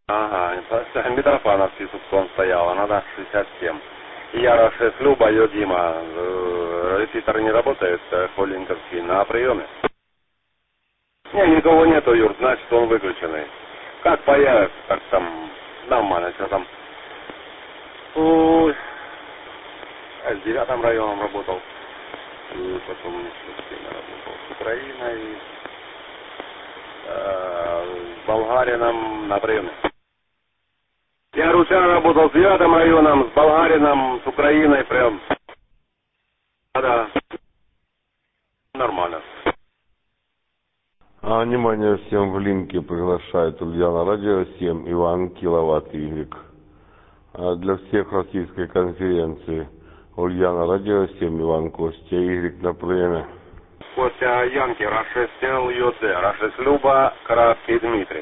Ага, Митрофановский Субсон стояла, надо 67. Яра 6, Люба, ее Дима. Репитер не работает, Холинковский на приеме. Не, никого нету, Юр, значит он выключенный. Как появится, так там нормально, что там. Ой, с 9 районом работал. И потом с кем я работал? С Украиной, с Болгарином на приеме. Я говорю, вчера работал с 9 районом, с Болгарином, с Украиной прям. Да, нормально. Внимание всем, в линке приглашает Ульяна Радио 7, Иван Киловатт Y. Для всех российской конференции Ульяна Радио 7, Иван Костя Y на приеме. Костя Янки, Р6 ЮД, Р6 Люба, Краткий Дмитрий.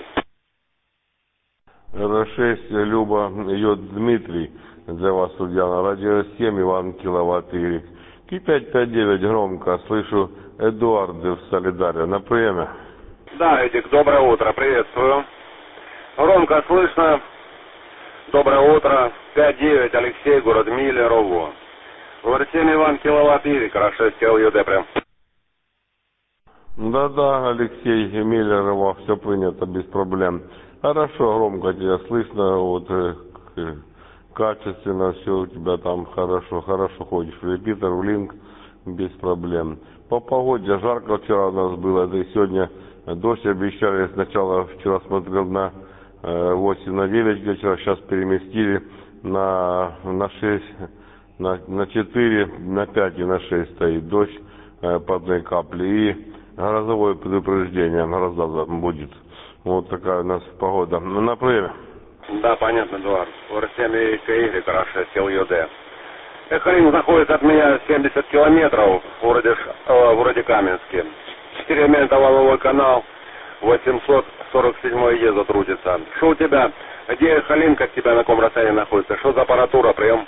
Р6 Люба Йод Дмитрий, для вас Ульяна Радио 7, Иван Киловатт Y. Ки-559 громко, слышу Эдуард в Солидаре на приеме. Да, Эдик, доброе утро, приветствую. Громко слышно. Доброе утро. 5-9, Алексей, город Миллерово. Говорит, 7 Иван Киловатт Y, Р6 ЛЮД прям. Да-да, Алексей Миллерово, все принято без проблем. Хорошо, громко тебя слышно, вот качественно все у тебя там хорошо ходишь в репитер, в линк, без проблем. По погоде жарко вчера у нас было, да и сегодня дождь обещали, сначала вчера смотрел на 8 на 9 вечера, сейчас переместили на 6, на 4, на 5 и на 6 стоит дождь по одной капле и грозовое предупреждение, гроза будет. Вот такая у нас погода. Ну, на приеме. Да, понятно, Эдуард. Р7 КY, Р6 ЛЮД. Эхарин находится от меня 70 километров в городе Каменске. 4 момента волновой канал, 847 еза трудится. Что у тебя? Где Эхалин, как тебя на каком расстоянии находится? Что за аппаратура, прием?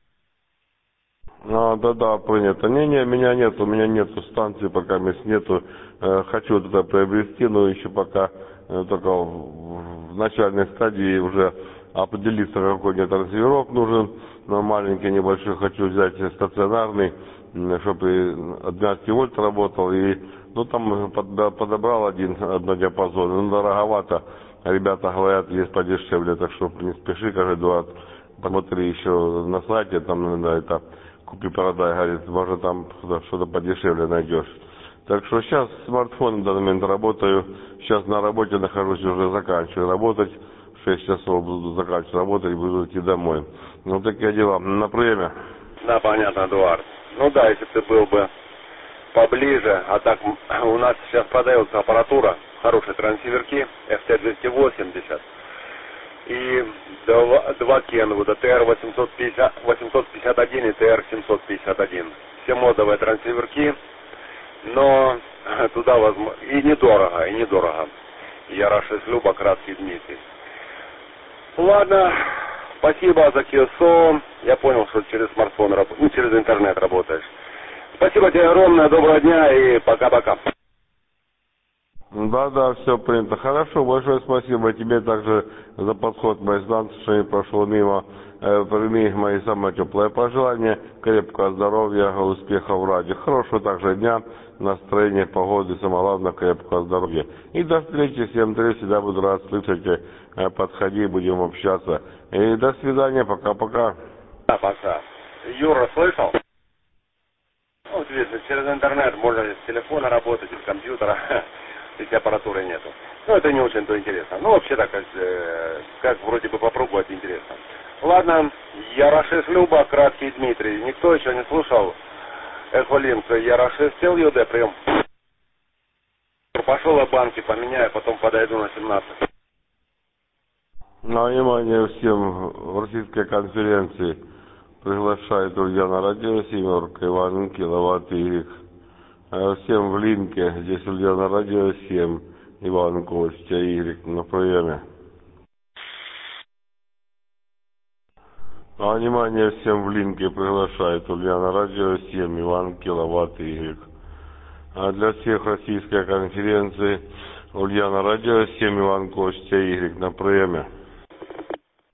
Да, принято. Не, меня нет, у меня нету станции, пока мест нету. Хочу это приобрести, но еще пока только в начальной стадии уже определиться, какой мне трансферок нужен. Но маленький, небольшой хочу взять стационарный, чтобы 12 вольт работал. И, там подобрал одно диапазон. Дороговато. Ребята говорят, есть подешевле, так что не спеши, говорит Эдуард. Посмотри еще на сайте, там это купи-продай, говорит, может там что-то подешевле найдешь. Так что сейчас смартфон в данный момент работаю. Сейчас на работе нахожусь, уже заканчиваю работать. В 6 часов буду заканчивать работать, буду идти домой. Вот такие дела. На приеме. Да, понятно, Эдуард. Ну да, если ты был бы поближе, а так у нас сейчас продается аппаратура, хорошие трансиверки, FT280 и два Kenwood, TR-851 и TR-751. Все модовые трансиверки, но туда возможно и недорого. Яра 6 Люба, Краткий Дмитрий. Ладно, спасибо за КСО. Я понял, что через смартфон, через интернет работаешь. Спасибо тебе огромное, доброго дня и пока-пока. Да, все принято. Хорошо, большое спасибо тебе также за подход моей станции, что не прошел мимо. Прими мои самые теплые пожелания, крепкого здоровья, успехов в радио. Хорошего также дня, настроения, погоды, самое главное, крепкого здоровья. И до встречи, всем привет, всегда буду рад слышать. Подходи, будем общаться. И до свидания, пока-пока. Да, пока. Юра, слышал? Вот видишь, через интернет можно с телефона работать, из компьютера, если аппаратуры нету. Ну, это не очень-то интересно. Ну, вообще так, как вроде бы попробовать интересно. Ладно, Яра 6 Люба, Краткий Дмитрий. Никто еще не слушал Эхолинк, Яра 6 ЛЮД, прием. Пошел я банки поменяю, потом подойду на 17. На внимание всем в российской конференции приглашает Ульяна Радио 7, Иван Киловатт Y. Всем в линке, здесь Ульяна Радио 7, Иван Костя Y на приеме. Внимание всем в линке приглашает Ульяна Радио 7, Иван Киловатт Y. Для всех российской конференции Ульяна Радио 7, Иван Костя Y на приеме.